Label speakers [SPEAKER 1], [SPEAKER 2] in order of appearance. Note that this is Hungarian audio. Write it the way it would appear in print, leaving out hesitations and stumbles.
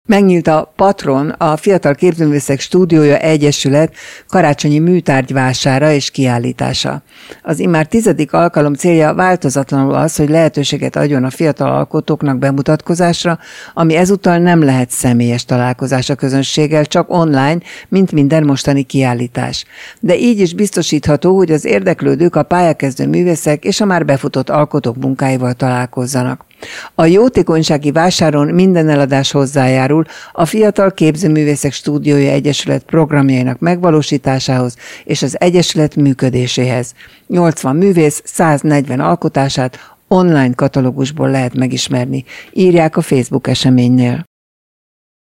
[SPEAKER 1] Megnyílt a Patron, a Fiatal Képzőművészek Stúdiója Egyesület karácsonyi műtárgyvására és kiállítása. Az immár 10. alkalom célja változatlanul az, hogy lehetőséget adjon a fiatal alkotóknak bemutatkozásra, ami ezúttal nem lehet személyes találkozás a közönséggel, csak online, mint minden mostani kiállítás. De így is biztosítható, hogy az érdeklődők, a pályakezdő művészek és a már befutott alkotók munkáival találkozzanak. A jótékonysági vásáron minden eladás hozzájárul a Fiatal Képzőművészek Stúdiója Egyesület programjainak megvalósításához és az egyesület működéséhez. 80 művész 140 alkotását online katalógusból lehet megismerni, írják a Facebook eseménynél.